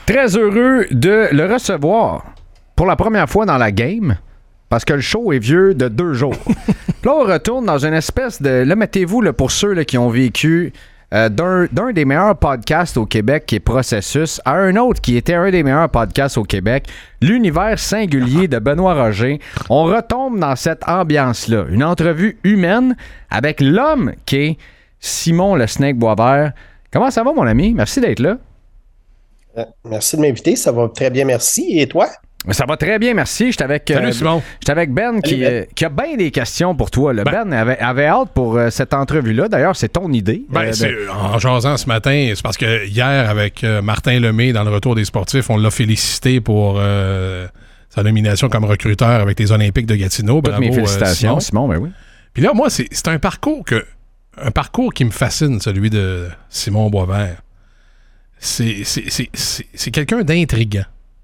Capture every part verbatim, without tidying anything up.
Très heureux de le recevoir pour la première fois dans la game, parce que le show est vieux de deux jours. Là, on retourne dans une espèce de... Là, mettez-vous là, pour ceux là, qui ont vécu euh, d'un, d'un des meilleurs podcasts au Québec, qui est Processus, à un autre qui était un des meilleurs podcasts au Québec, l'univers singulier de Benoît Roger. On retombe dans cette ambiance-là. Une entrevue humaine avec l'homme qui est Simon le Snake Boisvert. Comment ça va, mon ami? Merci d'être là. Merci de m'inviter, ça va très bien, merci. Et toi? Ça va très bien, merci. J'étais avec, Salut, euh, Simon. j'étais avec Ben, qui, Ben. euh, qui a bien des questions pour toi. Là. Ben, Ben avait, avait hâte pour euh, cette entrevue-là. D'ailleurs, c'est ton idée. Ben, euh, c'est, de... En jasant ce matin, c'est parce que hier, avec euh, Martin Lemay, dans le Retour des sportifs, on l'a félicité pour euh, sa nomination comme recruteur avec les Olympiques de Gatineau. Toutes Bravo, mes félicitations, euh, Simon. Simon. Ben oui. Puis là, moi, c'est, c'est un parcours que un parcours qui me fascine, celui de Simon Boisvert. C'est, c'est, c'est, c'est, c'est quelqu'un d'intriguant.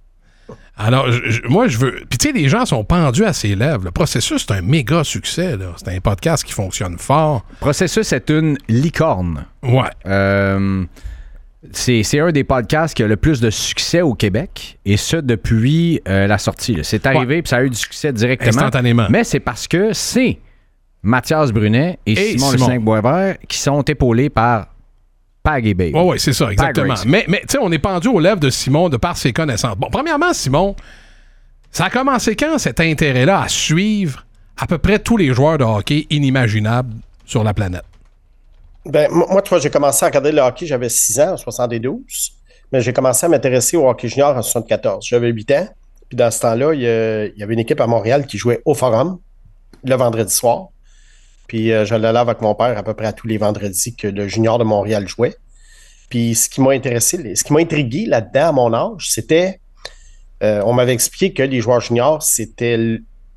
Alors, je, je, moi, je veux... Puis, tu sais, les gens sont pendus à ses lèvres. Le Processus, c'est un méga succès, là. C'est un podcast qui fonctionne fort. Processus est une licorne. Ouais. Euh, c'est, c'est un des podcasts qui a le plus de succès au Québec, et ce, depuis euh, la sortie. Là. C'est arrivé, Ouais. puis ça a eu du succès directement. Instantanément. Mais c'est parce que c'est Mathias Brunet et, Et Simon, Simon. le Snake Boisvert qui sont épaulés par Pag et Babe. Oui, oui, c'est ça, exactement. Grace. Mais, mais tu sais, on est pendu aux lèvres de Simon de par ses connaissances. Bon, premièrement, Simon, ça a commencé quand cet intérêt-là à suivre à peu près tous les joueurs de hockey inimaginables sur la planète? Ben, moi, tu vois, j'ai commencé à regarder le hockey, j'avais six ans, en soixante-douze, mais j'ai commencé à m'intéresser au hockey junior en soixante-quatorze. J'avais huit ans, puis dans ce temps-là, il y, a, il y avait une équipe à Montréal qui jouait au Forum le vendredi soir. Puis euh, j'allais là avec mon père à peu près à tous les vendredis que le junior de Montréal jouait. Puis ce qui m'a intéressé, ce qui m'a intrigué là-dedans à mon âge, c'était, euh, on m'avait expliqué que les joueurs juniors, c'était le,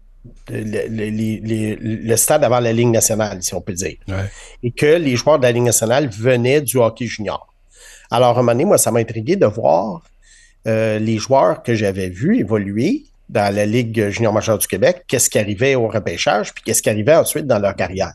le, le, le, le stade avant la Ligue nationale, si on peut dire. Ouais. Et que les joueurs de la Ligue nationale venaient du hockey junior. Alors, à un moment donné, moi, ça m'a intrigué de voir euh, les joueurs que j'avais vus évoluer dans la Ligue junior majeure du Québec, qu'est-ce qui arrivait au repêchage, puis qu'est-ce qui arrivait ensuite dans leur carrière.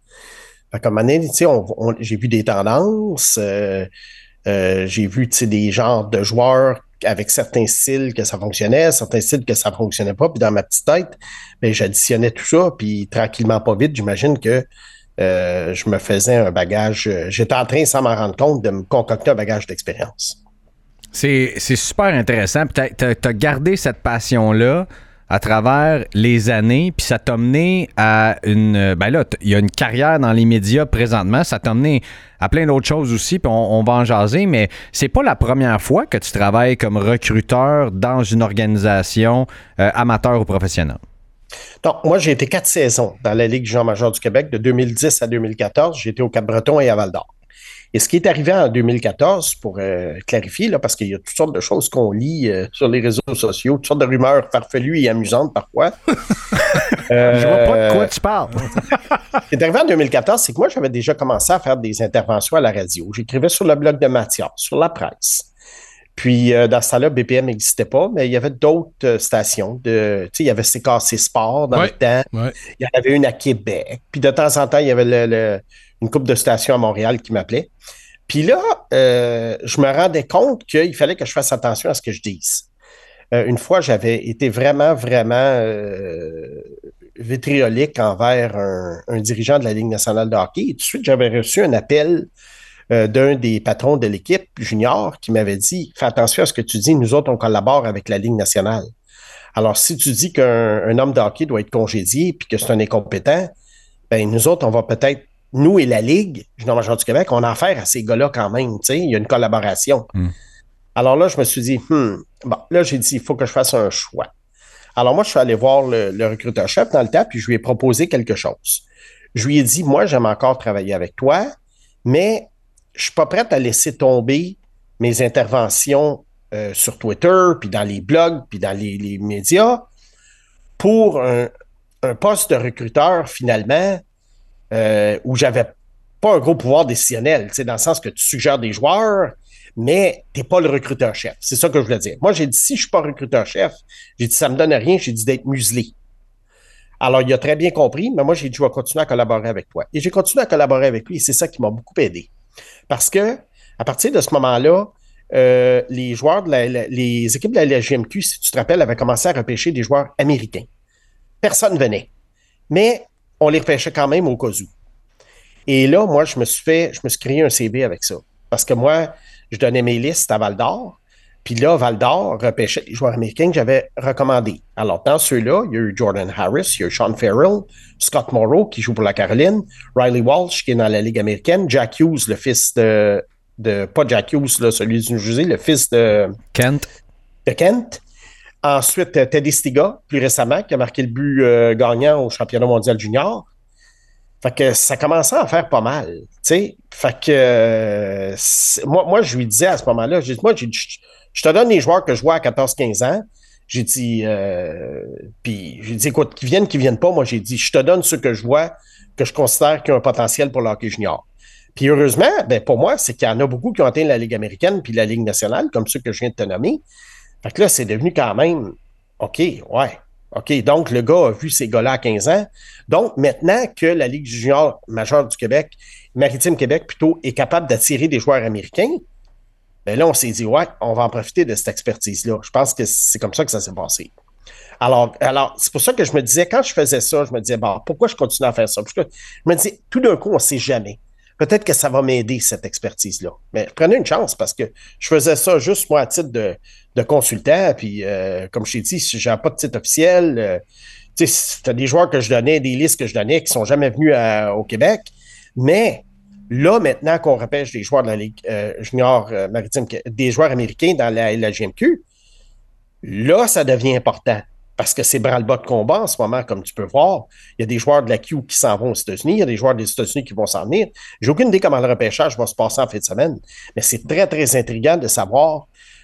Fait qu'à un moment donné, tu sais, on, on, j'ai vu des tendances, euh, euh, j'ai vu, tu sais, des genres de joueurs avec certains styles que ça fonctionnait, certains styles que ça fonctionnait pas, puis dans ma petite tête, ben, j'additionnais tout ça, puis tranquillement, pas vite, j'imagine que euh, je me faisais un bagage, j'étais en train, sans m'en rendre compte, de me concocter un bagage d'expérience. C'est, c'est super intéressant. Puis t'as, t'as gardé cette passion-là à travers les années, puis ça t'a mené à une... Ben là, il y a une carrière dans les médias présentement, ça t'a mené à plein d'autres choses aussi, puis on, on va en jaser, mais c'est pas la première fois que tu travailles comme recruteur dans une organisation euh, amateur ou professionnelle. Donc, moi, j'ai été quatre saisons dans la Ligue junior majeure du Québec, de deux mille dix à deux mille quatorze. J'ai été au Cap-Breton et à Val-d'Or. Et ce qui est arrivé en deux mille quatorze, pour euh, clarifier, là, parce qu'il y a toutes sortes de choses qu'on lit euh, sur les réseaux sociaux, toutes sortes de rumeurs farfelues et amusantes parfois. euh, Je vois pas de quoi tu parles. Ce qui est arrivé en deux mille quatorze, c'est que moi, j'avais déjà commencé à faire des interventions à la radio. J'écrivais sur le blog de Mathias, sur la presse. Puis, euh, dans ce temps-là, B P M n'existait pas, mais il y avait d'autres euh, stations. De, tu sais, il y avait C K C Sport dans ouais, le temps. Ouais. Il y en avait une à Québec. Puis, de temps en temps, il y avait le, le, une couple de stations à Montréal qui m'appelaient. Puis là, euh, je me rendais compte qu'il fallait que je fasse attention à ce que je dise. Euh, une fois, j'avais été vraiment, vraiment euh, vitriolique envers un, un dirigeant de la Ligue nationale de hockey. Et tout de suite, j'avais reçu un appel euh, d'un des patrons de l'équipe junior qui m'avait dit « Fais attention à ce que tu dis, nous autres, on collabore avec la Ligue nationale. Alors, si tu dis qu'un un homme de hockey doit être congédié puis que c'est un incompétent, ben nous autres, on va peut-être nous et la Ligue junior majeure du Québec, on a affaire à ces gars-là quand même, tu sais, il y a une collaboration. Mm. Alors là, je me suis dit, hmm, bon, là, j'ai dit, il faut que je fasse un choix. Alors moi, je suis allé voir le, le recruteur-chef dans le temps, puis je lui ai proposé quelque chose. Je lui ai dit, moi, j'aime encore travailler avec toi, mais je suis pas prête à laisser tomber mes interventions euh, sur Twitter, puis dans les blogs, puis dans les, les médias, pour un, un poste de recruteur, finalement, Euh, où j'avais pas un gros pouvoir décisionnel, tu sais, dans le sens que tu suggères des joueurs, mais t'es pas le recruteur-chef. C'est ça que je voulais dire. Moi, j'ai dit, si je suis pas recruteur-chef, j'ai dit, ça me donne rien, j'ai dit d'être muselé. Alors, il a très bien compris, mais moi, j'ai dit, je vais continuer à collaborer avec toi. Et j'ai continué à collaborer avec lui, et c'est ça qui m'a beaucoup aidé. Parce que, à partir de ce moment-là, euh, les joueurs de la, la, les équipes de la L G M Q, si tu te rappelles, avaient commencé à repêcher des joueurs américains. Personne venait. Mais on les repêchait quand même au cas où. Et là, moi, je me suis fait, je me suis créé un C V avec ça. Parce que moi, je donnais mes listes à Val d'Or. Puis là, Val d'Or repêchait les joueurs américains que j'avais recommandés. Alors, dans ceux-là, il y a eu Jordan Harris, il y a eu Sean Farrell, Scott Morrow, qui joue pour la Caroline, Riley Walsh, qui est dans la Ligue américaine, Jack Hughes, le fils de... de pas Jack Hughes, là, celui du New Jersey, le fils de... Kent. De Kent. Ensuite, Teddy Stiga, plus récemment, qui a marqué le but euh, gagnant au championnat mondial junior. Fait que ça commençait à faire pas mal, tu sais. Fait que euh, moi, moi, je lui disais à ce moment-là, j'ai dit, moi, j'ai dit, je te donne les joueurs que je vois à quatorze quinze ans. J'ai dit, euh, puis j'ai dit, écoute, qu'ils viennent, qu'ils viennent pas. Moi, j'ai dit, je te donne ceux que je vois, que je considère qui ont un potentiel pour le hockey junior. Puis heureusement, ben pour moi, c'est qu'il y en a beaucoup qui ont atteint la Ligue américaine puis la Ligue nationale, comme ceux que je viens de te nommer. Fait que là, c'est devenu quand même, OK, ouais, OK. Donc, le gars a vu ces gars-là à quinze ans. Donc, maintenant que la Ligue junior majeure du Québec, Maritime Québec plutôt, est capable d'attirer des joueurs américains, ben là, on s'est dit, ouais, on va en profiter de cette expertise-là. Je pense que c'est comme ça que ça s'est passé. Alors, alors c'est pour ça que je me disais, quand je faisais ça, je me disais, bon, pourquoi je continue à faire ça? Parce que je me disais, tout d'un coup, on ne sait jamais. Peut-être que ça va m'aider, cette expertise-là. Mais je prenais une chance parce que je faisais ça juste, moi, à titre de, de consultant. Puis, euh, comme je t'ai dit, si je n'avais pas de titre officiel, euh, tu sais, tu as des joueurs que je donnais, des listes que je donnais qui ne sont jamais venus à, au Québec. Mais là, maintenant qu'on repêche des joueurs de la Ligue euh, junior euh, maritime, des joueurs américains dans la L G M Q, là, ça devient important. Parce que c'est branle-bas de combat en ce moment, comme tu peux voir. Il y a des joueurs de la Q qui s'en vont aux États-Unis, il y a des joueurs des États-Unis qui vont s'en venir. J'ai aucune idée comment le repêchage va se passer en fin de semaine, mais c'est très, très intriguant de savoir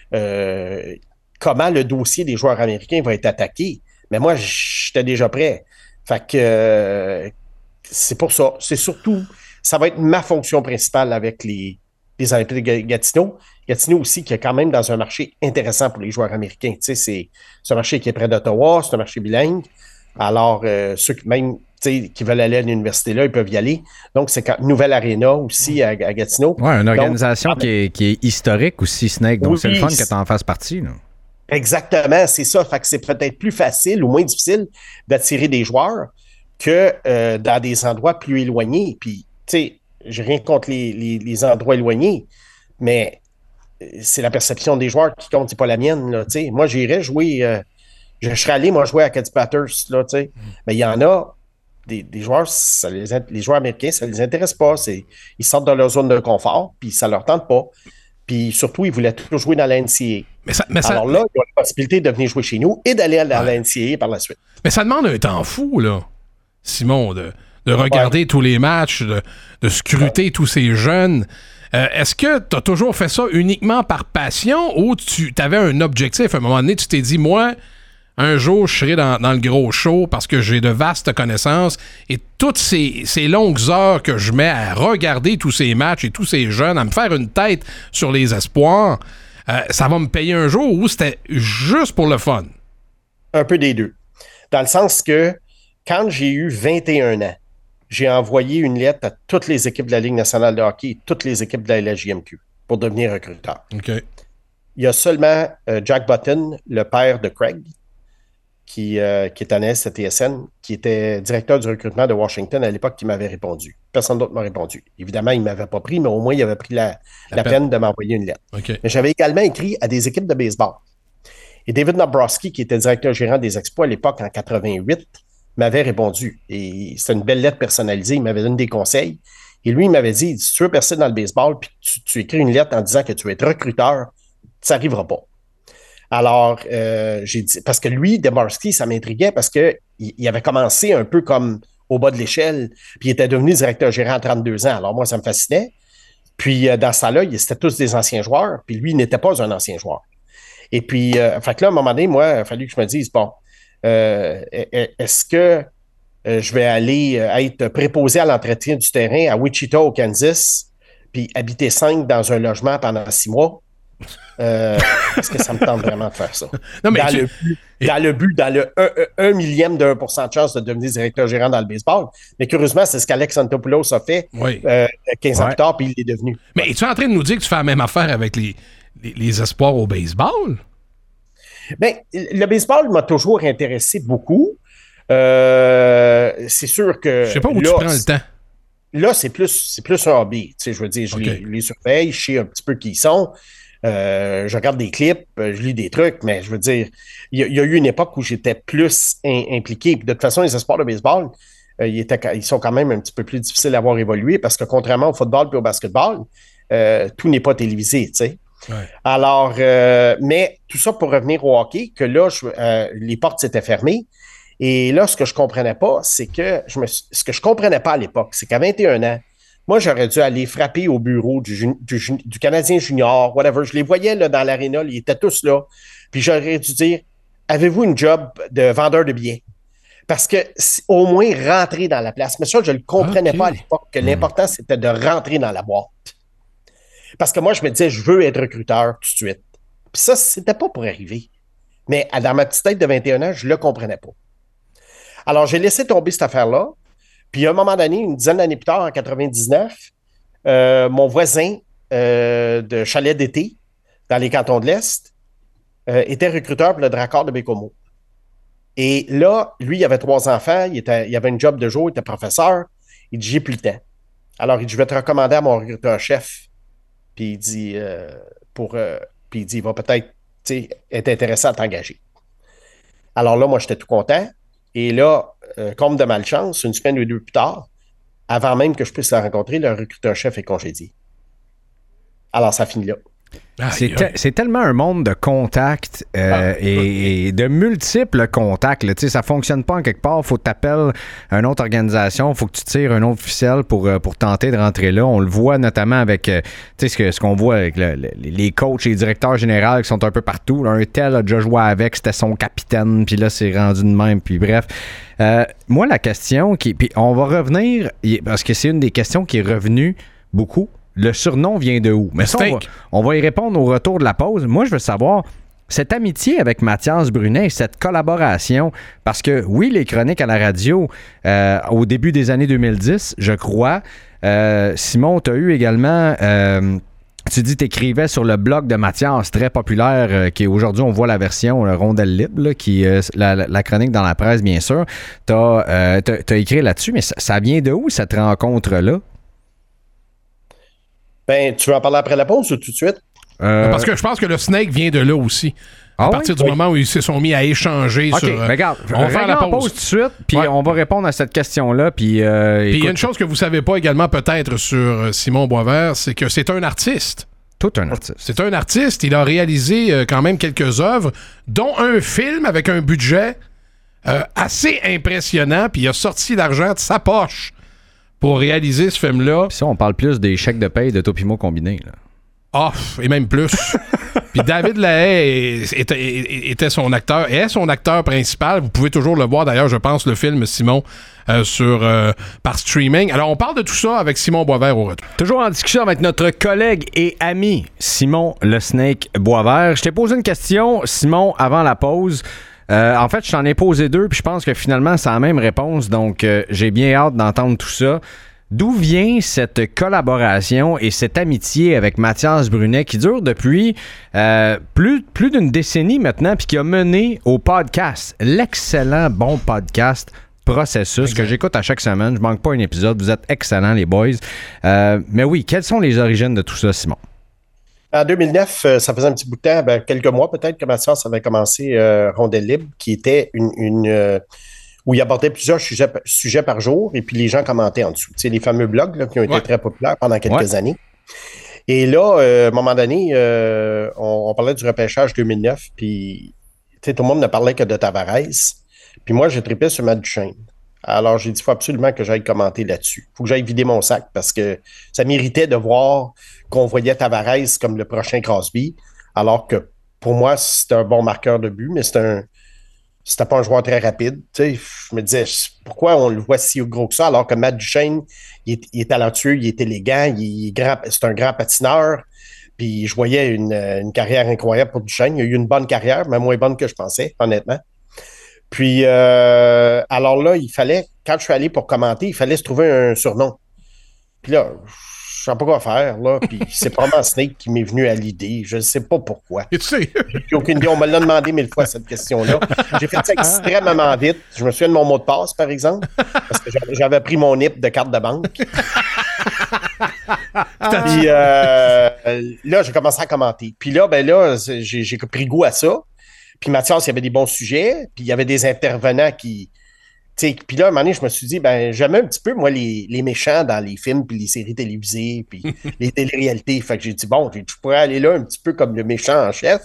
euh, comment le dossier des joueurs américains va être attaqué. Mais moi, j'étais déjà prêt. Fait que euh, c'est pour ça. C'est surtout, ça va être ma fonction principale avec les, les Olympiques de Gatineau. Gatineau aussi, qui est quand même dans un marché intéressant pour les joueurs américains. Tu sais, c'est, c'est un marché qui est près d'Ottawa, c'est un marché bilingue. Alors, euh, ceux qui, même qui veulent aller à l'université là, ils peuvent y aller. Donc, c'est une nouvelle aréna aussi à, à Gatineau. Oui, une organisation Donc, qui, est, qui est historique aussi, Snake. Donc, oui, c'est le fun que tu en fasses partie. Là. Exactement, c'est ça. Fait que c'est peut-être plus facile ou moins difficile d'attirer des joueurs que euh, dans des endroits plus éloignés. Puis, tu sais, j'ai rien contre les, les, les endroits éloignés, mais c'est la perception des joueurs qui compte, c'est pas la mienne. Là, moi, j'irais jouer, euh, je serais allé, moi, jouer à Caddy Batters, là, mm. mais il y en a des, des joueurs, ça les, les joueurs américains, ça les intéresse pas. C'est, ils sortent de leur zone de confort, puis ça leur tente pas. Puis surtout, ils voulaient toujours jouer dans la N C A A. Mais ça, mais ça... Alors là, ils ont la possibilité de venir jouer chez nous et d'aller à la, ouais. la N C A A par la suite. Mais ça demande un temps fou, là, Simon, de, de regarder ouais. tous les matchs, de, de scruter ouais. tous ces jeunes. Euh, est-ce que tu as toujours fait ça uniquement par passion ou tu avais un objectif? À un moment donné, tu t'es dit, moi, un jour, je serai dans, dans le gros show parce que j'ai de vastes connaissances et toutes ces, ces longues heures que je mets à regarder tous ces matchs et tous ces jeunes, à me faire une tête sur les espoirs, euh, ça va me payer un jour ou c'était juste pour le fun? Un peu des deux. Dans le sens que quand j'ai eu vingt et un ans, j'ai envoyé une lettre à toutes les équipes de la Ligue nationale de hockey et toutes les équipes de la L G M Q pour devenir recruteur. Okay. Il y a seulement euh, Jack Button, le père de Craig, qui, euh, qui est en S T S N, qui était directeur du recrutement de Washington à l'époque, qui m'avait répondu. Personne d'autre m'a répondu. Évidemment, il ne m'avait pas pris, mais au moins, il avait pris la, la, la peine. peine de m'envoyer une lettre. Okay. Mais j'avais également écrit à des équipes de baseball. Et David Nabrowski, qui était directeur gérant des Expos à l'époque en quatre-vingt-huit, m'avait répondu. Et c'était une belle lettre personnalisée. Il m'avait donné des conseils. Et lui, il m'avait dit, si tu veux percer dans le baseball, puis tu, tu écris une lettre en disant que tu veux être recruteur, ça n'arrivera pas. Alors, euh, j'ai dit, parce que lui, Demarski, ça m'intriguait parce qu'il il avait commencé un peu comme au bas de l'échelle, puis il était devenu directeur gérant à trente-deux ans. Alors, moi, ça me fascinait. Puis, euh, dans ce temps-là, c'était tous des anciens joueurs, puis lui, il n'était pas un ancien joueur. Et puis, euh, fait que là, à un moment donné, moi, il a fallu que je me dise, bon, euh, est-ce que euh, je vais aller euh, être préposé à l'entretien du terrain à Wichita, au Kansas, puis habiter cinq dans un logement pendant six mois? Euh, est-ce que ça me tente vraiment de faire ça? Non, mais dans, tu... le but, dans le but, dans le un, un millième d'un pour cent de chance de devenir directeur gérant dans le baseball. Mais curieusement, c'est ce qu'Alex Antopoulos a fait oui. euh, quinze ans ouais. plus tard, puis il est devenu. Mais es-tu en train de nous dire que tu fais la même affaire avec les, les, les espoirs au baseball? Bien, le baseball m'a toujours intéressé beaucoup. Euh, c'est sûr que... Je sais pas où là, tu prends le temps. Là, c'est plus, c'est plus un hobby. Tu sais, je veux dire, je okay. les, les surveille, je sais un petit peu qui ils sont. Euh, je regarde des clips, je lis des trucs, mais je veux dire, il y, y a eu une époque où j'étais plus in, impliqué. Puis de toute façon, les sports de baseball, euh, ils, étaient, ils sont quand même un petit peu plus difficiles à voir évoluer parce que contrairement au football et au basketball, euh, tout n'est pas télévisé, tu sais. Ouais. Alors, euh, mais tout ça pour revenir au hockey, que là, je, euh, les portes s'étaient fermées. Et là, ce que je comprenais pas, c'est que je me, ce que je comprenais pas à l'époque, c'est qu'à vingt et un ans, moi, j'aurais dû aller frapper au bureau du, du, du Canadien junior, whatever. Je les voyais là, dans l'aréna, ils étaient tous là. Puis j'aurais dû dire, avez-vous une job de vendeur de billets? Parce que au moins rentrer dans la place. Mais ça, je ne le comprenais okay. pas à l'époque, que mmh. l'important, c'était de rentrer dans la boîte. Parce que moi, je me disais, je veux être recruteur tout de suite. Puis ça, c'était pas pour arriver. Mais dans ma petite tête de vingt et un ans, je le comprenais pas. Alors, j'ai laissé tomber cette affaire-là. Puis, à un moment donné, une dizaine d'années plus tard, en quatre-vingt-dix-neuf, euh, mon voisin euh, de chalet d'été, dans les cantons de l'Est, euh, était recruteur pour le Dracor de Bécomo. Et là, lui, il avait trois enfants, il, était, il avait une job de jour, il était professeur. Il dit, j'ai plus le temps. Alors, il dit, je vais te recommander à mon recruteur-chef. Puis, il dit, euh, pour, euh, puis il dit, il va peut-être être intéressant à t'engager. Alors là, moi, j'étais tout content. Et là, euh, comme de malchance, une semaine ou deux plus tard, avant même que je puisse la rencontrer, le recruteur-chef est congédié. Alors, ça finit là. Ah, c'est, te- c'est tellement un monde de contacts euh, ah, et, et de multiples contacts. Là. Ça ne fonctionne pas en quelque part. Il faut que tu appelles une autre organisation, il faut que tu tires un autre ficelle pour, pour tenter de rentrer là. On le voit notamment avec ce, que, ce qu'on voit avec le, le, les coachs et les directeurs généraux qui sont un peu partout. Là, un tel a déjà joué avec, c'était son capitaine, puis là, c'est rendu de même. Puis bref. Euh, moi, la question, qui, puis on va revenir, parce que c'est une des questions qui est revenue beaucoup. Le surnom vient de où? Mais ça, on va, on va y répondre au retour de la pause. Moi, je veux savoir, cette amitié avec Mathias Brunet, cette collaboration, parce que oui, les chroniques à la radio, euh, au début des années deux mille dix, je crois, euh, Simon, tu as eu également... Euh, tu dis que tu écrivais sur le blog de Mathias, très populaire, euh, qui aujourd'hui, on voit la version euh, Rondelle Libre, là, qui euh, la, la chronique dans la presse, bien sûr. Tu as euh, écrit là-dessus, mais ça, ça vient de où, cette rencontre-là? Ben, tu veux en parler après la pause ou tout de suite? Euh... Parce que je pense que le Snake vient de là aussi. À ah partir oui? du oui. moment où ils se sont mis à échanger okay, sur... Euh, regarde, on va faire la pause. pause tout de suite, puis ouais. on va répondre à cette question-là. Puis euh, il y a une chose que vous savez pas également peut-être sur Simon Boisvert, c'est que c'est un artiste. Tout un artiste. C'est un artiste. Il a réalisé euh, quand même quelques œuvres, dont un film avec un budget euh, assez impressionnant, puis il a sorti l'argent de sa poche pour réaliser ce film-là. Puis ça, on parle plus des chèques de paye de Topimo combiné, là. Ah, oh, et même plus. Puis David Lahaye était, était son acteur, est son acteur principal. Vous pouvez toujours le voir, d'ailleurs, je pense, le film Simon euh, sur euh, par streaming. Alors, on parle de tout ça avec Simon Boisvert au retour. Toujours en discussion avec notre collègue et ami Simon le Snake Boisvert. Je t'ai posé une question, Simon, avant la pause. Euh, en fait, je t'en ai posé deux, puis je pense que finalement, c'est la même réponse. Donc, euh, j'ai bien hâte d'entendre tout ça. D'où vient cette collaboration et cette amitié avec Mathias Brunet qui dure depuis euh, plus, plus d'une décennie maintenant, puis qui a mené au podcast, l'excellent bon podcast Processus, exact. Que j'écoute à chaque semaine. Je manque pas un épisode. Vous êtes excellents, les boys. Euh, mais oui, quelles sont les origines de tout ça, Simon? En deux mille neuf, ça faisait un petit bout de temps, ben, quelques mois peut-être, que Mathias avait commencé euh, Rondelle Libre, qui était une... une euh, où il abordait plusieurs sujets, sujets par jour, et puis les gens commentaient en dessous. Tu sais, les fameux blogs là, qui ont été ouais. très populaires pendant quelques ouais. années. Et là, euh, à un moment donné, euh, on, on parlait du repêchage deux mille neuf, puis tu sais, tout le monde ne parlait que de Tavares. Puis moi, j'ai trippé sur Matt Duchesne. Alors, j'ai dit, il faut absolument que j'aille commenter là-dessus. Il faut que j'aille vider mon sac, parce que ça méritait de voir qu'on voyait Tavares comme le prochain Crosby, alors que pour moi, c'était un bon marqueur de but, mais c'est un... C'était pas un joueur très rapide. Tu sais, je me disais, pourquoi on le voit si gros que ça, alors que Matt Duchesne, il est, il est talentueux, il est élégant, il est grand, c'est un grand patineur. Puis je voyais une, une carrière incroyable pour Duchesne. Il a eu une bonne carrière, mais moins bonne que je pensais, honnêtement. Puis, euh, alors là, il fallait, quand je suis allé pour commenter, il fallait se trouver un surnom. Puis là, je sais pas quoi faire, là. Puis c'est probablement Snake qui m'est venu à l'idée. Je ne sais pas pourquoi. Et tu sais. J'ai aucune idée. On me l'a demandé mille fois, cette question-là. J'ai fait ça extrêmement vite. Je me souviens de mon mot de passe, par exemple, parce que j'avais, j'avais pris mon I P de carte de banque. Puis euh, là, j'ai commencé à commenter. Puis là, ben là, j'ai, j'ai pris goût à ça. Puis Mathias, il y avait des bons sujets. Puis il y avait des intervenants qui... Puis là, à un moment donné, je me suis dit, ben, j'aimais un petit peu, moi, les, les méchants dans les films, puis les séries télévisées, puis les téléréalités. Fait que j'ai dit, bon, je pourrais aller là un petit peu comme le méchant en chef.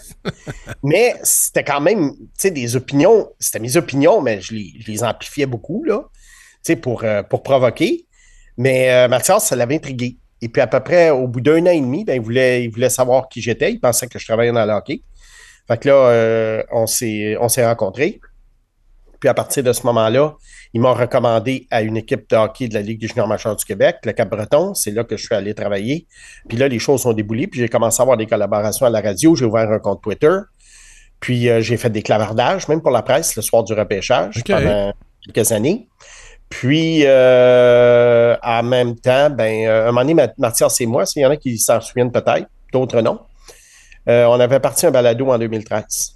Mais c'était quand même, tu sais, des opinions, c'était mes opinions, mais je les, je les amplifiais beaucoup, là, tu sais, pour, euh, pour provoquer. Mais euh, Mathias, ça l'avait intrigué. Et puis, à peu près, au bout d'un an et demi, ben, il voulait, il voulait savoir qui j'étais. Il pensait que je travaillais dans le hockey. Fait que là, euh, on s'est, on s'est rencontrés. Puis à partir de ce moment-là, ils m'ont recommandé à une équipe de hockey de la Ligue des juniors majeurs du Québec, le Cap-Breton. C'est là que je suis allé travailler. Puis là, les choses ont déboulé. Puis j'ai commencé à avoir des collaborations à la radio. J'ai ouvert un compte Twitter. Puis euh, j'ai fait des clavardages, même pour la presse, le soir du repêchage, okay. pendant quelques années. Puis, euh, en même temps, ben, euh, un moment donné, Mathias et moi, il y en a qui s'en souviennent peut-être, d'autres non. Euh, on avait parti un balado en deux mille treize.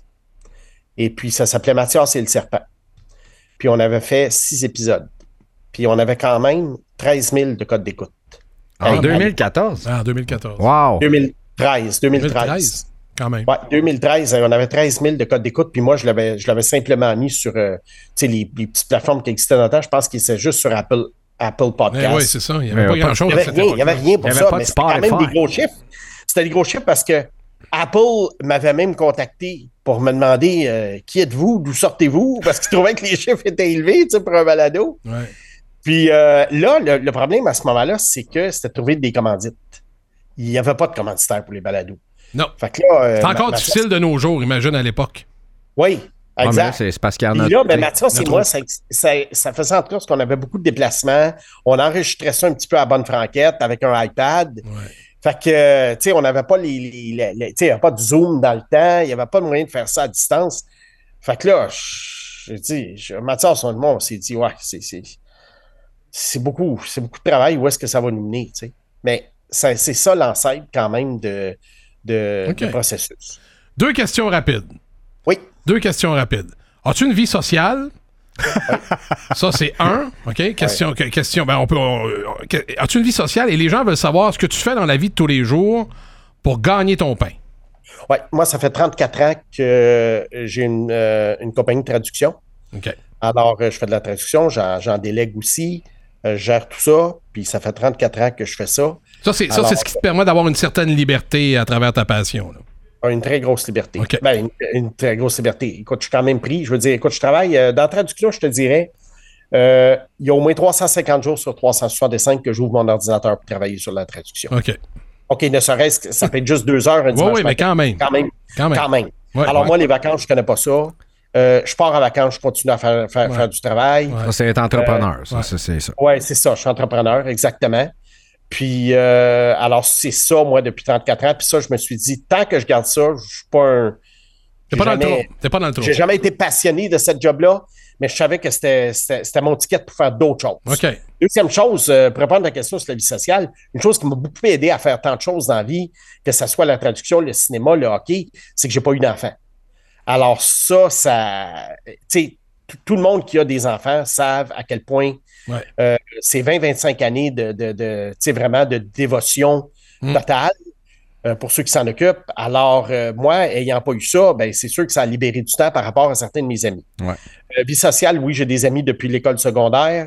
Et puis, ça s'appelait Mathias et le serpent. Puis on avait fait six épisodes. Puis on avait quand même treize mille de codes d'écoute. En deux mille quatorze? Ah, en deux mille quatorze. Wow! deux mille treize. deux mille treize. deux mille treize, quand même. Ouais, deux mille treize, on avait treize mille de codes d'écoute. Puis moi, je l'avais, je l'avais simplement mis sur euh, les, les petites plateformes qui existaient dans le temps. Je pense qu'il était juste sur Apple, Apple Podcast. Oui, c'est ça. Il n'y avait mais pas grand-chose. Il n'y avait rien pour ça, mais c'était quand même des gros chiffres. C'était des gros chiffres parce que Apple m'avait même contacté pour me demander euh, qui êtes-vous, d'où sortez-vous, parce qu'ils trouvaient que les chiffres étaient élevés, tu sais, pour un balado. Ouais. Puis euh, là, le, le problème à ce moment-là, c'est que c'était de trouver des commandites. Il n'y avait pas de commanditaire pour les balados. Non. Fait que là, euh, c'est encore ma, difficile Mathias... de nos jours, imagine à l'époque. Oui, exact. Ouais, là, c'est, c'est parce qu'il y en a... Puis là, ben, Mathias et moi, ça, ça, ça faisait en sorte qu'on avait beaucoup de déplacements. On enregistrait ça un petit peu à bonne franquette avec un iPad. Ouais. Fait que, tu sais, on n'avait pas les, les, les, les tu sais, il n'y avait pas de Zoom dans le temps, il n'y avait pas de moyen de faire ça à distance. Fait que là, je dis, Mathias, son nom, on s'est dit, ouais, c'est, c'est, c'est beaucoup, c'est beaucoup de travail, où est-ce que ça va nous mener, tu sais. Mais ça, c'est ça l'ancêtre quand même de, de, okay. de processus. Deux questions rapides. Oui. Deux questions rapides. As-tu une vie sociale? Oui. Ça, c'est un. OK? Question. Oui. question ben, on peut, on, as-tu une vie sociale? Et les gens veulent savoir ce que tu fais dans la vie de tous les jours pour gagner ton pain. Oui. Moi, ça fait trente-quatre ans que j'ai une, euh, une compagnie de traduction. OK. Alors, je fais de la traduction. J'en, j'en délègue aussi. Euh, je gère tout ça. Puis, ça fait trente-quatre ans que je fais ça. Ça, c'est, Alors, ça, c'est ce qui te permet d'avoir une certaine liberté à travers ta passion, là. Une très grosse liberté. Okay. Ben, une, une très grosse liberté. Écoute, je suis quand même pris. Je veux dire, écoute, je travaille euh, dans la traduction, je te dirais, euh, il y a au moins trois cent cinquante jours sur trois cent soixante-cinq que j'ouvre mon ordinateur pour travailler sur la traduction. OK. OK, ne serait-ce que ça peut être juste deux heures un dimanche. Oui, oui, mais quand même. Quand même. Quand même. Quand même. Ouais, Alors, ouais. moi, les vacances, je ne connais pas ça. Euh, je pars en vacances, je continue à faire, faire, ouais. faire du travail. Ouais. Ça, c'est être entrepreneur. Euh, ça, ouais. c'est, c'est ça. Oui, c'est ça. Je suis entrepreneur, exactement. Puis, euh, alors, c'est ça, moi, depuis trente-quatre ans. Puis ça, je me suis dit, tant que je garde ça, je suis pas un... T'es pas, jamais... T'es pas dans le trou. J'ai jamais été passionné de cette job-là, mais je savais que c'était, c'était, c'était mon ticket pour faire d'autres choses. OK. Deuxième chose, euh, pour répondre à la question sur la vie sociale, une chose qui m'a beaucoup aidé à faire tant de choses dans la vie, que ce soit la traduction, le cinéma, le hockey, c'est que j'ai pas eu d'enfant. Alors ça, ça... Tu sais, tout le monde qui a des enfants savent à quel point ouais. euh, c'est vingt à vingt-cinq années de, de, de tu sais, vraiment de dévotion mmh. totale euh, pour ceux qui s'en occupent. Alors, euh, moi, ayant pas eu ça, ben, c'est sûr que ça a libéré du temps par rapport à certains de mes amis. Ouais. Euh, vie sociale, oui, j'ai des amis depuis l'école secondaire.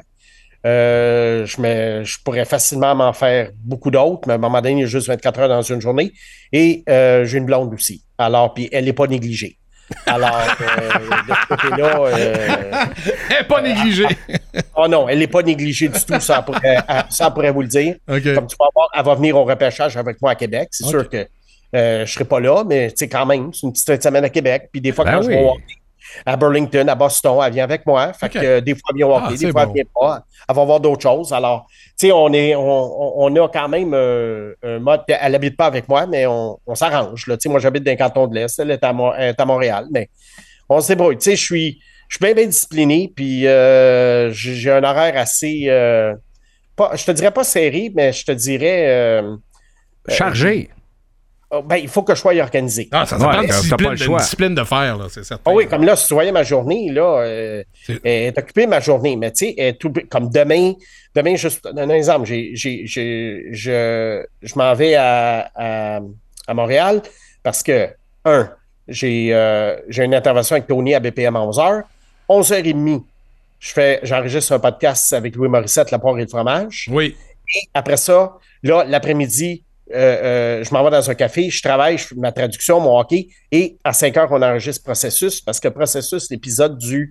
Euh, je, me, je pourrais facilement m'en faire beaucoup d'autres, mais à un moment donné, il y a juste vingt-quatre heures dans une journée. Et euh, j'ai une blonde aussi. Alors, puis elle n'est pas négligée. Alors, euh, de ce côté-là... Euh, elle n'est pas négligée. Euh, oh non, elle n'est pas négligée du tout, ça pourrait, ça pourrait vous le dire. Okay. Comme tu vas voir, elle va venir au repêchage avec moi à Québec. C'est okay. sûr que euh, je ne serai pas là, mais tu sais, quand même, c'est une petite semaine à Québec. Puis des fois, ben quand oui. je vais walker à Burlington, à Boston, elle vient avec moi. Fait okay. que euh, des fois, elle vient walker, ah, des fois, bon. elle ne vient pas. Elle va voir d'autres choses. Alors, tu sais, on, est, on, on a quand même euh, un mode. Elle n'habite pas avec moi, mais on, on s'arrange. Tu sais, moi, j'habite dans le canton de l'Est. Elle est à, Mo- elle est à Montréal, mais on se débrouille. Tu sais, je suis, je suis bien, bien discipliné. Puis euh, j'ai, j'ai un horaire assez, euh, pas, je te dirais pas serré, mais je te dirais... Euh, Chargé. Euh, ben, il faut que je sois organisé. Ah, ça, ça Ouais, prend une t'as discipline, pas le choix. une discipline de faire, là, c'est certain. Ah oui, comme là, si tu voyais ma journée, là, euh, C'est- elle est occupée ma journée, mais tu sais, elle est tout- comme demain, demain, juste pour te donner un exemple, j'ai, j'ai, j'ai- je, je m'en vais à, à, à Montréal parce que, un, j'ai, euh, j'ai une intervention avec Tony à B P M à onze heures. onze heures trente, je fais, j'enregistre un podcast avec Louis Morissette, La poire et le fromage. Oui. Après ça, là, l'après-midi, euh, euh, je m'en vais dans un café, je travaille, je fais ma traduction, mon hockey, et à cinq heures, on enregistre Processus, parce que Processus, l'épisode du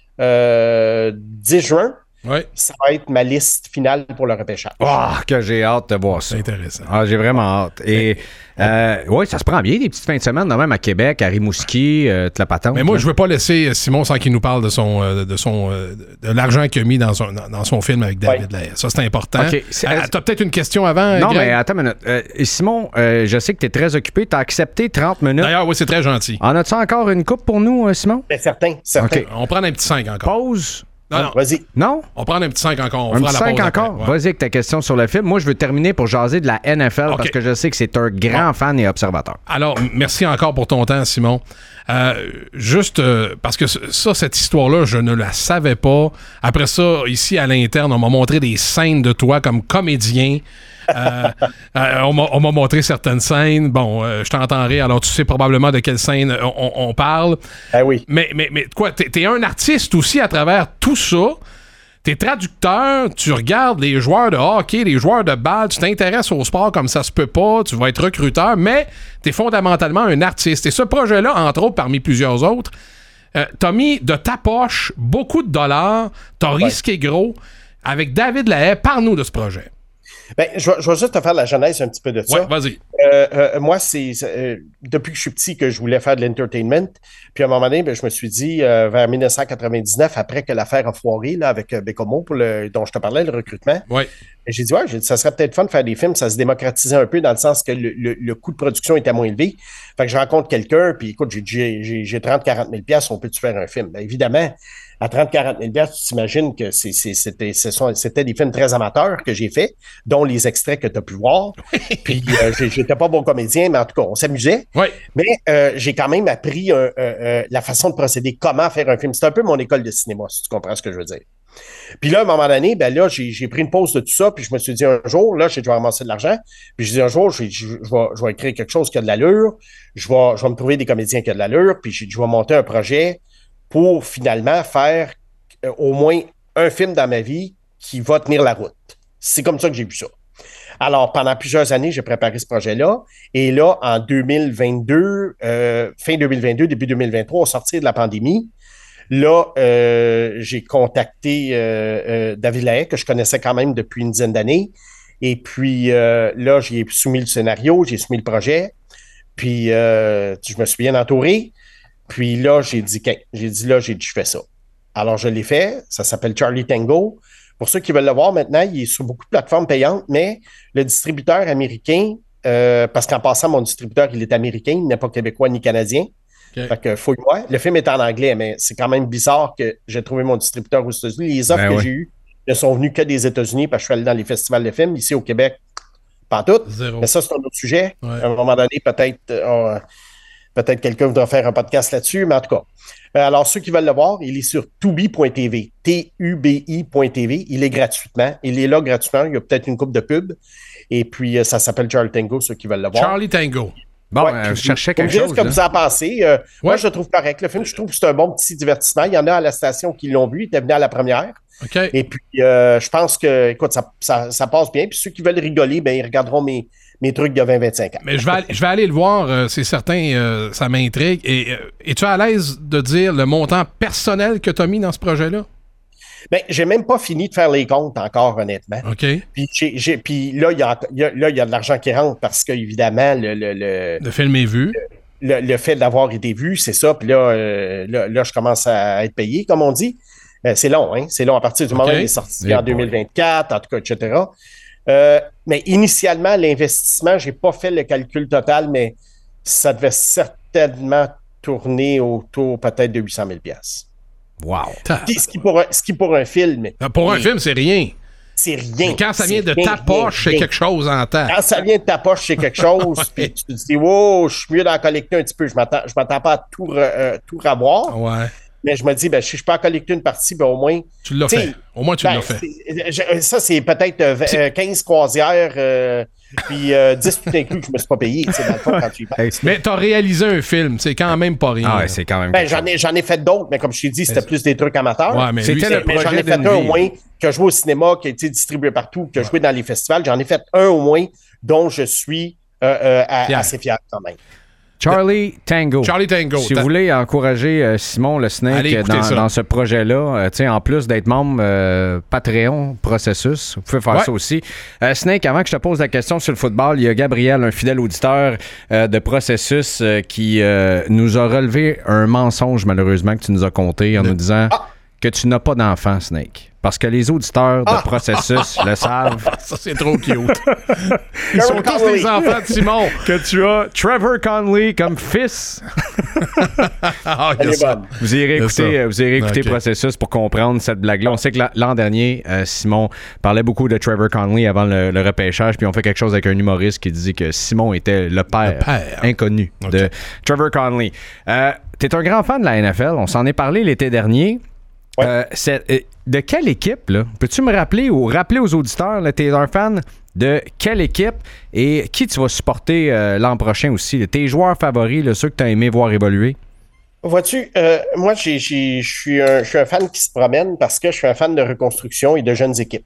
euh, dix juin, Oui. ça va être ma liste finale pour le repêchage. Ah, que j'ai hâte de voir ça. C'est intéressant. Ah, j'ai vraiment hâte. Et euh, oui, ça se prend bien, des petites fins de semaine, de même à Québec, à Rimouski, euh, toute la patente. Mais moi, là. je veux pas laisser Simon sans qu'il nous parle de son, euh, de son, euh, de l'argent qu'il a mis dans son, dans, dans son film avec David Lahaye. Ça, c'est important. OK. C'est- Ah, t'as peut-être une question avant, Non, Greg? mais attends une minute. Euh, Simon, euh, je sais que tu es très occupé. Tu as accepté trente minutes. D'ailleurs, oui, c'est très gentil. En as-tu encore une coupe pour nous, euh, Simon? Ben, certain, certain. OK. On prend un petit cinq encore. Pause? Non, non. Vas-y. Non? On prend un petit cinq encore. On Un fera petit la cinq pause encore? après. Ouais. Vas-y avec ta question sur le film. Moi, je veux terminer pour jaser de la N F L OK. parce que je sais que c'est un grand fan et observateur. Alors, m- merci encore pour ton temps, Simon. Euh, juste euh, parce que ça, cette histoire-là, je ne la savais pas. Après ça, ici à l'interne, on m'a montré des scènes de toi comme comédien. Euh, euh, on, m'a, on m'a montré certaines scènes. Bon, euh, je t'entendrai. Alors, tu sais probablement de quelle scène on, on- on parle. Ah oui. Mais, mais, mais quoi, t'es, t'es un artiste aussi à travers tout ça. T'es traducteur, tu regardes les joueurs de hockey, les joueurs de balle, tu t'intéresses au sport comme ça se peut pas, tu vas être recruteur, mais t'es fondamentalement un artiste. Et ce projet-là, entre autres, parmi plusieurs autres, euh, t'as mis de ta poche beaucoup de dollars, t'as risqué gros. Avec David Lahaye, parle-nous de ce projet. Ben, je, vais, je vais juste te faire la genèse un petit peu de ça. Ouais, vas-y. Euh, euh, moi, c'est euh, depuis que je suis petit que je voulais faire de l'entertainment. Puis à un moment donné, ben, je me suis dit, euh, vers dix-neuf cent quatre-vingt-dix-neuf, après que l'affaire a foiré là, avec euh, Bécomo, pour le, dont je te parlais, le recrutement, Ouais. j'ai dit, ouais, j'ai dit, ça serait peut-être fun de faire des films, ça se démocratisait un peu dans le sens que le, le, le coût de production était moins élevé. Fait que je rencontre quelqu'un, puis écoute, j'ai, j'ai, j'ai trente à quarante mille dollars, on peut-tu faire un film? Ben, évidemment, à trente à quarante mille dollars, tu t'imagines que c'est, c'est, c'était, ce sont, c'était des films très amateurs que j'ai faits, dont les extraits que tu as pu voir. Puis euh, j'étais pas bon comédien, mais en tout cas, on s'amusait. Ouais. Mais euh, j'ai quand même appris euh, euh, la façon de procéder, comment faire un film. C'est un peu mon école de cinéma, si tu comprends ce que je veux dire. Puis là, à un moment donné, ben là, j'ai, j'ai pris une pause de tout ça, puis je me suis dit un jour, là, j'ai dû ramasser de l'argent, puis je dis un jour, je, je, je, vais, je vais écrire quelque chose qui a de l'allure, je vais, je vais me trouver des comédiens qui ont de l'allure, puis je, je vais monter un projet pour finalement faire euh, au moins un film dans ma vie qui va tenir la route. C'est comme ça que j'ai vu ça. Alors, pendant plusieurs années, j'ai préparé ce projet-là. Et là, en deux mille vingt-deux, euh, fin deux mille vingt-deux, début deux mille vingt-trois, au sortir de la pandémie, là, euh, j'ai contacté euh, euh, David Lahaye, que je connaissais quand même depuis une dizaine d'années. Et puis, euh, là, j'ai soumis le scénario, j'ai soumis le projet. Puis, euh, je me suis bien entouré. Puis là, j'ai dit, okay. j'ai dit là, j'ai dit, je fais ça. Alors, je l'ai fait. Ça s'appelle Charlie Tango. Pour ceux qui veulent le voir maintenant, il est sur beaucoup de plateformes payantes, mais le distributeur américain, euh, parce qu'en passant, mon distributeur, il est américain, il n'est pas québécois ni canadien. Okay. Fait que fouille-moi. Le film est en anglais, mais c'est quand même bizarre que j'ai trouvé mon distributeur aux États-Unis. Les offres ben que oui. j'ai eues ne sont venues que des États-Unis parce que je suis allé dans les festivals de films. Ici au Québec, pas toutes. Zéro. Mais ça, c'est un autre sujet. Ouais. À un moment donné, peut-être euh, peut-être quelqu'un voudra faire un podcast là-dessus, mais en tout cas. Euh, alors, ceux qui veulent le voir, il est sur tubi point t v, T U B I point T V. Il est gratuitement. Il est là gratuitement. Il y a peut-être une coupe de pub. Et puis, euh, ça s'appelle Charlie Tango, ceux qui veulent le voir. Charlie Tango. Bon, Ouais, euh, puis je cherchais vous quelque me direz chose. ce que là. vous en pensez. Euh, Moi, Ouais. je le trouve correct. Le film, je trouve que c'est un bon petit divertissement. Il y en a à la station qui l'ont vu. Ils étaient venus à la première. OK. Et puis, euh, je pense que, écoute, ça, ça, ça passe bien. Puis ceux qui veulent rigoler, ben, ils regarderont mes, mes trucs de vingt à vingt-cinq ans. Mais je vais, aller, je vais aller le voir, euh, c'est certain, euh, ça m'intrigue. Et euh, es-tu à l'aise de dire le montant personnel que tu as mis dans ce projet-là? Ben, j'ai même pas fini de faire les comptes encore, honnêtement. OK. Puis, j'ai, j'ai, puis là, il y a, il y a- là, il y a de l'argent qui rentre parce qu'évidemment, le, le, le, Le film est vu. le, le fait d'avoir été vu, c'est ça. Puis là, euh, là, là, je commence à être payé, comme on dit. Euh, c'est long, hein? C'est long à partir du moment OK. où il est sorti Eh en boy. deux mille vingt-quatre, en tout cas, et cetera. Euh, mais initialement, l'investissement, j'ai pas fait le calcul total, mais ça devait certainement tourner autour peut-être de huit cent mille dollars. Wow. Ta- Ce qui pour un, ce qui pour un film, Pour un Et- film, c'est rien. c'est rien. Mais quand ça vient de rien, ta poche, c'est quelque chose en temps. Quand ça vient de ta poche, c'est quelque chose. Ouais. Puis tu te dis, wow, je suis mieux d'en collecter un petit peu. Je m'attends, je m'attends pas à tout, re, euh, tout ravoir. Ouais. Mais je me dis, ben, si je peux en collecter une partie, ben, au moins. Tu l'as fait. Au moins, tu ben, l'as fait. C'est, ça, c'est peut-être euh, quinze croisières, euh, puis euh, dix tout inclus que je me suis pas payé, tu sais, dans le fond, quand tu y penses. Mais t'as réalisé un film, c'est quand même pas rien. Ah ouais, c'est quand même. Ben, j'en ai, j'en ai fait d'autres, mais comme je t'ai dit, c'était plus des trucs amateurs. Ouais, mais C'était lui, le c'est- Mais j'en ai projet fait d'une un au vie. moins qui a joué au cinéma, qui a été distribué partout, qui a joué dans les festivals. J'en ai fait un au moins dont je suis euh, euh, à- Fier. assez fier quand même. Charlie Tango. Charlie Tango. Si t'as- vous voulez encourager euh, Simon le Snake Allez écouter dans, ça. dans ce projet-là, euh, tu sais, en plus d'être membre euh, Patreon Processus, vous pouvez faire Ouais. ça aussi. Euh, Snake, avant que je te pose la question sur le football, il y a Gabriel, un fidèle auditeur euh, de Processus, euh, qui euh, nous a relevé un mensonge, malheureusement, que tu nous as conté en De- nous disant Ah! que tu n'as pas d'enfant, Snake. Parce que les auditeurs de Ah! Processus le savent. Ça, c'est trop cute. Ils sont tous Conley. des enfants de Simon. Que tu as Trevor Conley comme fils. Ah, il y Elle a est ça. bonne. Vous irez C'est écouter, ça. euh, vous irez écouter Ok. Processus pour comprendre cette blague-là. On sait que la- l'an dernier, euh, Simon parlait beaucoup de Trevor Conley avant le, le repêchage, puis on fait quelque chose avec un humoriste qui disait que Simon était le père, Le père. inconnu Ok. de Trevor Conley. Euh, T'es un grand fan de la N F L. On s'en est parlé l'été dernier. Ouais. Euh, c'est- euh, de quelle équipe, là? Peux-tu me rappeler ou rappeler aux auditeurs, là, t'es un fan de quelle équipe et qui tu vas supporter euh, l'an prochain aussi? Là? Tes joueurs favoris, là, ceux que tu as aimé voir évoluer? Vois-tu, euh, moi, j'ai, j'ai, je suis un, je suis un fan qui se promène parce que je suis un fan de reconstruction et de jeunes équipes.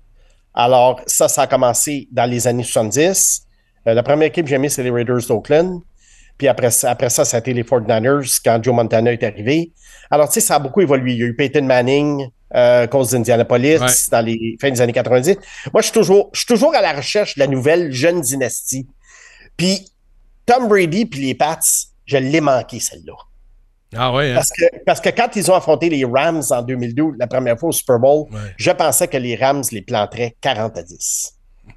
Alors, ça, ça a commencé dans les années soixante-dix. Euh, la première équipe que j'ai aimée, c'est les Raiders d'Oakland. Puis après ça, après ça, ça a été les forty-niners quand Joe Montana est arrivé. Alors, tu sais, ça a beaucoup évolué. Il y a eu Peyton Manning euh, à cause d'Indianapolis Ouais. dans les fins des années quatre-vingt-dix. Moi, je suis toujours, je suis toujours à la recherche de la nouvelle jeune dynastie. Puis Tom Brady puis les Pats, je l'ai manqué, celle-là. Ah ouais, hein? Parce que, parce que quand ils ont affronté les Rams en deux mille douze, la première fois au Super Bowl, Ouais. je pensais que les Rams les planteraient quarante à dix.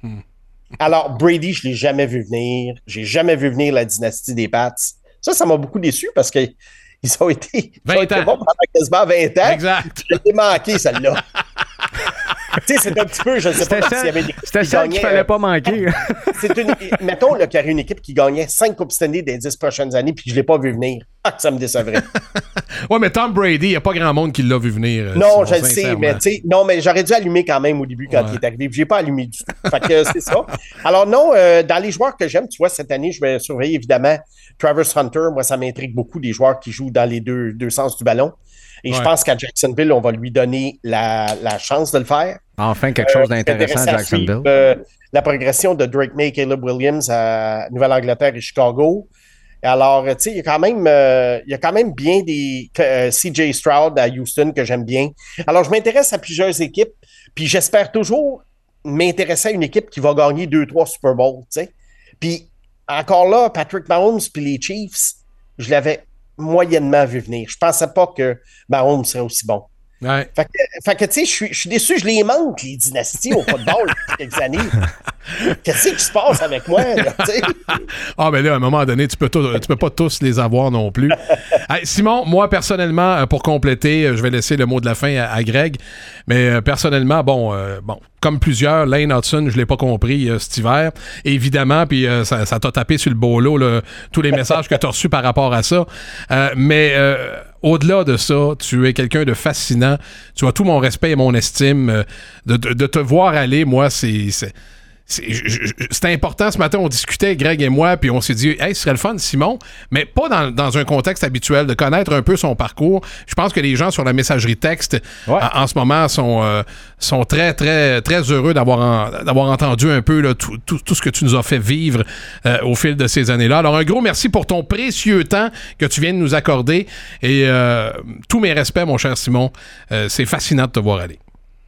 Alors, Brady, je ne l'ai jamais vu venir. J'ai jamais vu venir la dynastie des Pats. Ça, ça m'a beaucoup déçu parce qu'ils ont été, ils ont vingt été ans. bons pendant quasiment vingt ans. Exact. Je l'ai manqué, celle-là. Tu sais, c'est un petit peu, je ne sais C'était pas s'il y celle, avait des équipes c'était qui celle qu'il gagnaient, fallait euh, pas manquer. c'est une, mettons là, qu'il y aurait une équipe qui gagnait cinq Coupes Stanley des dix prochaines années, puis je ne l'ai pas vu venir. Ah, que ça me décevrait. Ouais, mais Tom Brady, il n'y a pas grand monde qui l'a vu venir. euh, Non, Simon, je le sais, sincèrement. mais tu sais, non, mais j'aurais dû allumer quand même au début quand Ouais. il est arrivé. Puis j'ai pas allumé du tout. Fait que c'est ça. Alors non, euh, dans les joueurs que j'aime, tu vois, cette année, je vais surveiller évidemment Travis Hunter. Moi, ça m'intrigue beaucoup, des joueurs qui jouent dans les deux, deux sens du ballon. Et Ouais. je pense qu'à Jacksonville, on va lui donner la, la chance de le faire. Enfin, quelque chose d'intéressant à C'est intéressant Jacksonville. suivre, euh, la progression de Drake May, Caleb Williams à Nouvelle-Angleterre et Chicago. Alors, tu sais, il y a quand même, euh, il y a quand même bien des euh, C J Stroud à Houston que j'aime bien. Alors, je m'intéresse à plusieurs équipes, puis j'espère toujours m'intéresser à une équipe qui va gagner deux, trois Super Bowls, tu sais. Puis encore là, Patrick Mahomes puis les Chiefs, je l'avais moyennement vu venir. Je pensais pas que Mahomes serait aussi bon. Ouais. Fait que, fait que, tu sais, je suis- je suis déçu, je les manque, les dynasties au football depuis quelques années. Qu'est-ce qui se passe avec moi, là, tu sais? Ah, ben là, à un moment donné, tu peux, tout- tu peux pas tous les avoir non plus. Hey, Simon, moi, personnellement, euh, pour compléter, euh, je vais laisser le mot de la fin à, à Greg, mais euh, personnellement, bon, euh, bon, comme plusieurs, Lane Hudson, je l'ai pas compris euh, cet hiver, évidemment, puis euh, ça, ça t'a tapé sur le beau lot, là, tous les messages que tu as reçus par rapport à ça. Euh, mais euh, au-delà de ça, tu es quelqu'un de fascinant. Tu as tout mon respect et mon estime. euh, de, de- de te voir aller, moi, c'est... c'est C'est je- je- c'était important ce matin, on discutait, Greg et moi, puis on s'est dit, hey, ce serait le fun, Simon, mais pas dans, dans un contexte habituel, de connaître un peu son parcours. Je pense que les gens sur la messagerie texte, Ouais. en, en ce moment, sont, euh, sont très, très, très heureux d'avoir, en- d'avoir entendu un peu là, tout, tout, tout ce que tu nous as fait vivre euh, au fil de ces années-là. Alors, un gros merci pour ton précieux temps que tu viens de nous accorder et euh, tous mes respects, mon cher Simon. Euh, c'est fascinant de te voir aller.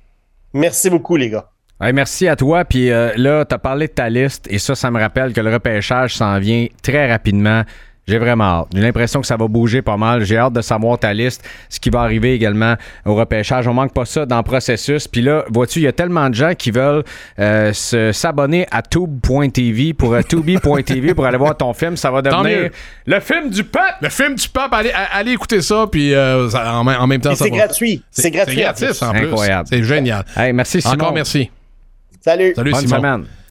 Merci beaucoup, les gars. Hey, merci à toi. Puis euh, là, tu as parlé de ta liste et ça, ça me rappelle que le repêchage s'en vient très rapidement. J'ai vraiment hâte. J'ai l'impression que ça va bouger pas mal. J'ai hâte de savoir ta liste, ce qui va arriver également au repêchage. On manque pas ça dans le processus. Puis là, vois-tu, il y a tellement de gens qui veulent euh, se, s'abonner à tube point t v pour euh, tubi point t v pour aller voir ton film. Ça va devenir le film du peuple. Le film du peuple. Allez, allez écouter ça. Puis euh, ça, en, en même temps, ça c'est va... gratuit. C'est, c'est gratuit. C'est gratis en plus. Incroyable. C'est génial. Hey, merci Simon. Encore merci. Salut. Salut Bonne Simon. semaine.